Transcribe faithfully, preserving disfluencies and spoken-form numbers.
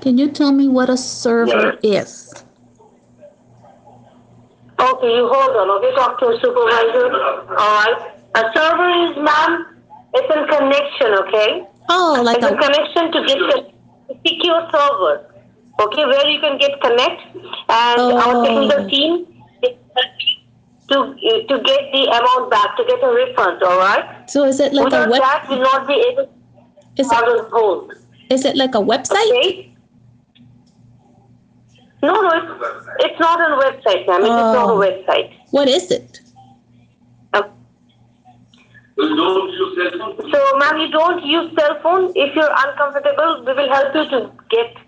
Can you tell me what a server is? Okay, you hold on. Okay, talk to a supervisor. All right. A server is, ma'am, it's a connection. Okay. Oh, like It's a a connection to get a secure server. Okay, where you can get connect, and our technical oh. team is to to get the amount back, to get a refund. All right. So is it like a Without web? that, we'll not be able to Is it have on hold. is it like a website? Okay. No, no, it's, it's not a website, ma'am. It is not a Oh, website. what is it? Um, So, ma'am, you don't use cell phone. If you're uncomfortable, we will help you to get